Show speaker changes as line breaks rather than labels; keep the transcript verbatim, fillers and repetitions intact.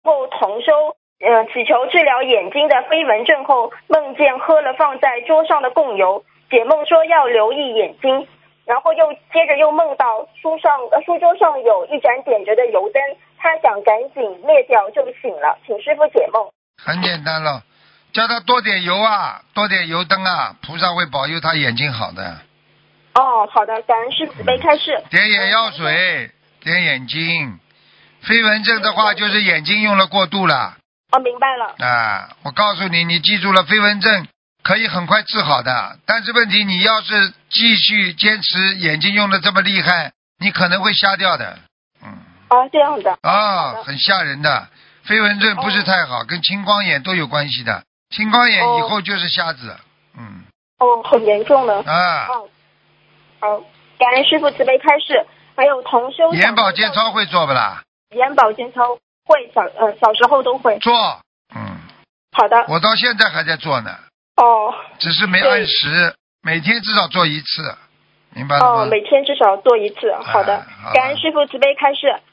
后同修呃祈求治疗眼睛的飞蚊症后，梦见喝了放在桌上的供油，解梦说要留意眼睛，然后又接着又梦到书上呃书桌上有一盏点着的油灯，他想赶紧灭掉就醒了，请师父解梦。
很简单了，叫他多点油啊，多点油灯啊，菩萨会保佑他眼睛好的。
哦，好的，感恩师慈悲开示。
点眼药水，点眼睛。飞蚊症的话，就是眼睛用了过度了。
哦，明白了。
啊，我告诉你，你记住了，飞蚊症可以很快治好的，但是问题你要是继续坚持眼睛用的这么厉害，你可能会瞎掉的。嗯。
哦，这样的。
啊、哦，很吓人的。飞蚊症不是太好，哦、跟青光眼都有关系的。青光眼以后就是瞎子。哦、嗯。
哦，很严重的。
啊。
哦。好，感恩师父慈悲开示。还有同修。
眼保健操会做不啦？
眼保健操会，小呃小时候都会
做。嗯。
好的。
我到现在还在做呢。
哦。
只是没按时，每天至少做一次，明白了吗？
哦，每天至少做一次。好的。啊、感恩师父慈悲开示。